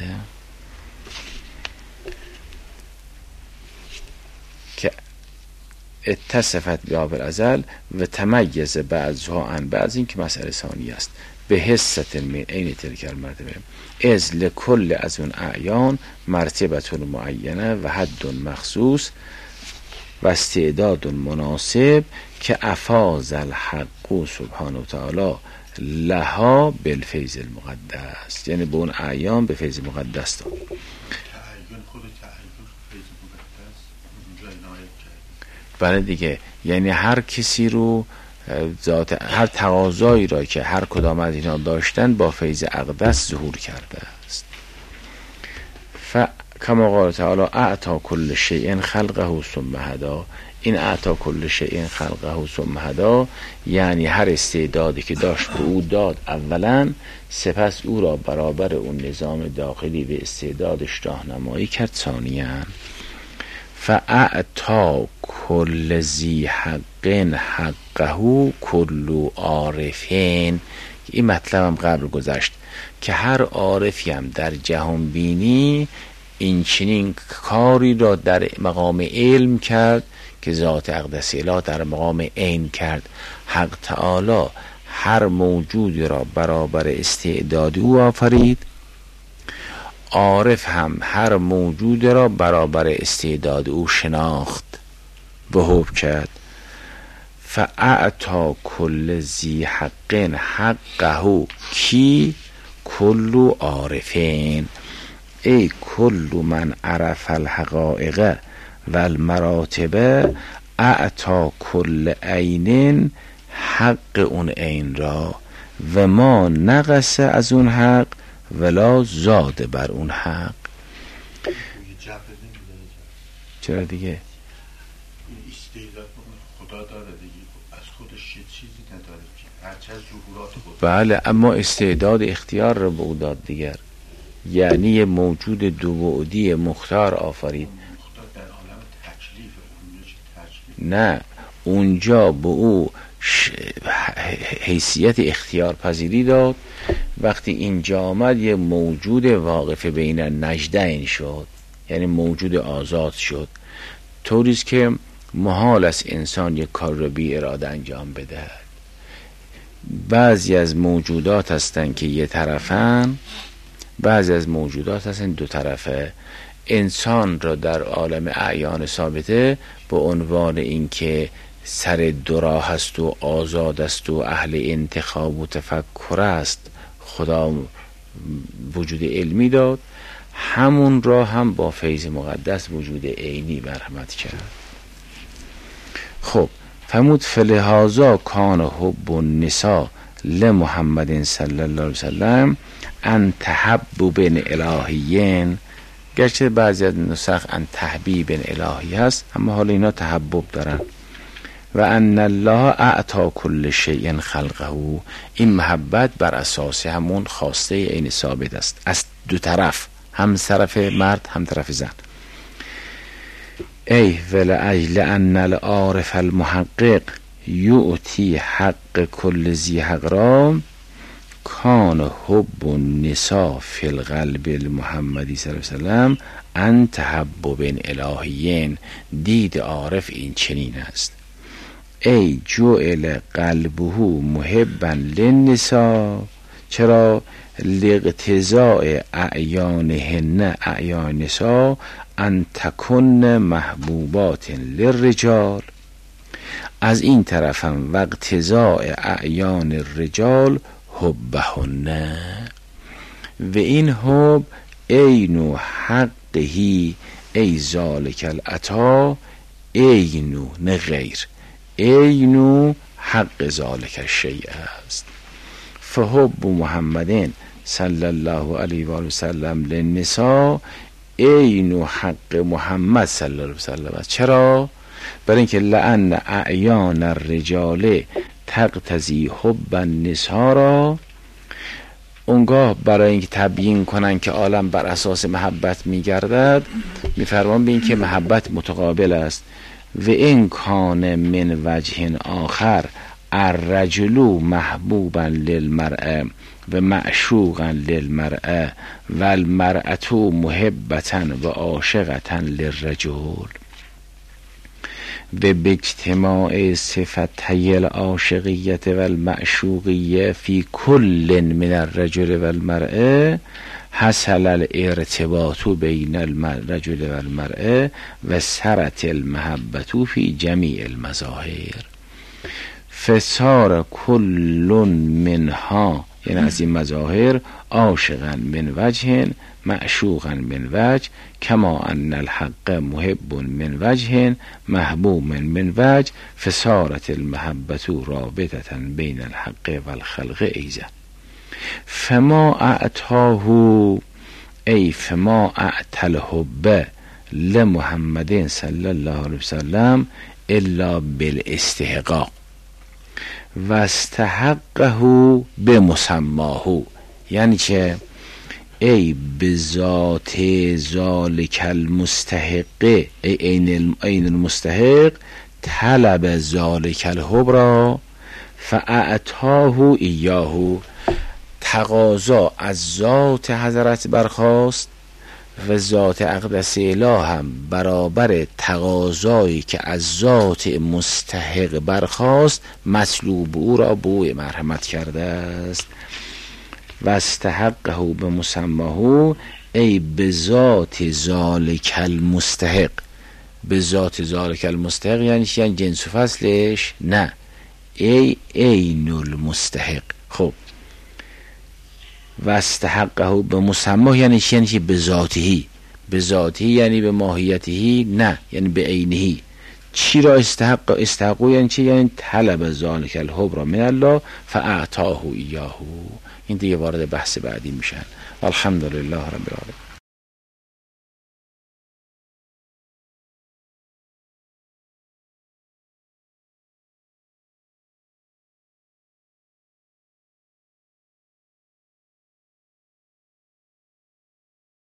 که اتصفت بها بالازل و تمیز بعضها عن بعض، این که مسئله ثانیه است. به حصت من عین تلک المرتبه از لکل از اون اعیان مرتبت معینه و حد مخصوص و استعداد مناسب که افاض الحق سبحانه و تعالی لها بالفیض المقدس، یعنی به اون اعیان به فیض مقدس داد. بله دیگه، یعنی هر کسی رو ذات هر تقاضایی را که هر کدام از اینا داشتن با فیض اقدس ظهور کرده است. کما قال تعالی اعطا کل شیء خلقه ثم هدا، این اعطا کل شیء خلقه ثم هدا، یعنی هر استعدادی که داشت به او داد اولا، سپس او را برابر اون نظام داخلی به استعدادش راهنمایی کرد ثانیاً. فاعطا کل ذی حق حقه کل عارفین. این مطلب هم قبل گذشت که هر عارفی هم در جهان بینی این چنین کاری را در مقام علم کرد که ذات اقدس اله در مقام عین کرد. حق تعالی هر موجودی را برابر استعداد او آفرید، عارف هم هر موجود را برابر استعداد او شناخت، وهب کرد. فاعطا کل ذی حق حقه کی کل عارفین، ای کل من عرف الحقائق و المراتب اعطا کل عین حق اون عین را و ما نقص از اون حق ولا زاد بر اون حق. چرا دیگه؟ استعداد خدا داره دیگه، از خودش چیزی نداره که هرچه از ظهورات خود. بله، اما استعداد اختیار رو به او داد دیگر، یعنی یه موجود دوبعدی مختار آفرید. خدا در عالم تکلیف، اونجا چه تکلیف؟ نه، اونجا به او حیثیت اختیار پذیری داد. وقتی اینجا آمد یه موجود واقف بین نجدین شد، یعنی موجود آزاد شد، طوریست که محال است انسان یک کار رو بی اراده انجام بده. بعضی از موجودات هستن که یه طرفن، بعضی از موجودات هستن دو طرفه. انسان را در عالم اعیان ثابته به عنوان اینکه سر دو راه است و آزاد است و اهل انتخاب و تفکر است، خدا وجود علمی داد، همون را هم با فیض مقدس وجود عینی مرحمت کرد. خب فرمود فلهذا کان حب النساء لمحمد صلی الله علیه وسلم ان تحبب الهیین، گرچه بعضی از نسخ ان تحبیب الهی هست، اما حالا اینا تحبب دارن. و ان الله اعطا کل شیء خلقه، این محبت بر اساس همون خواسته عین ثابت است از دو طرف، هم طرف مرد هم طرف زن. ای ولأجل ان العارف المحقق یؤتی حق کل ذی حق را کان حب النساء فی القلب المحمدی صلی الله علیه وسلم ان تحبب الهیین. دید عارف این چنین است، ای جعل قلبه محبا للنساء. چرا؟ لاقتضاء اعیانهن، اعیان نساء، ان تکن محبوبات للرجال. از این طرفم و اقتضاء اعیان الرجال حبهن، و این حب عین حقهی، ای ذالک العطا عین نه غیر، عین حق ذالک الشیء است. فحب محمد صلی الله علیه و آله و سلم للنساء عین حق محمد صلی الله علیه و سلم است. چرا؟ برای اینکه لأن اعیان الرجال تقتضی حب النساء را، اونگاه برای اینکه تبیین کنن که عالم بر اساس محبت میگردد، میفرمان به این که محبت متقابل است. و این کان من وجه آخر الرجل محبوبا للمرأة و معشوقا للمرأة و المرأة محبتا و عاشقتا للرجل و باجتماع صفتي العاشقیة و المعشوقیة فی کل من الرجل و المرأة حصل الارتباط بین الرجل و المرأة و سرت المحبة فی جمیع المظاهر فصار کل منها، یعنی از این مظاهر، عاشقا من وجه معشوقا من وجه کما ان الحق محب من وجه محبوب من وجه فصارت المحبة رابطة بین الحق و الخلق ایضا. فما اعطاه، ای فما اعطى الحب لمحمد صلی الله علیه وسلم الا بالاستحقاق و استحقه به مسماه. یعنی چه؟ ای به ذات ذالک المستحق، ای عین المستحق طلب ذالک الحب را فاعطاه ایاه. تقاضا از ذات حضرت برخاست و ذات اقدس اله هم برابر تقاضایی که از ذات مستحق برخاست مطلوب او را بوی مرحمت کرده است. و استحقه به مسماه ای به ذات ذالک المستحق. به ذات ذالک المستحق یعنی جنس و فصلش؟ نه، ای عین المستحق. خب و استحقه به مسماه یعنی به ذاتهی. به ذاتهی یعنی به ماهیتهی؟ نه، یعنی به عینهی. چی را استحقه یعنی چی؟ یعنی طلب ذالک الحب را من الله فاعطاه ایاه. این دیگه وارد بحث بعدی میشن. الحمدلله رب العالمین.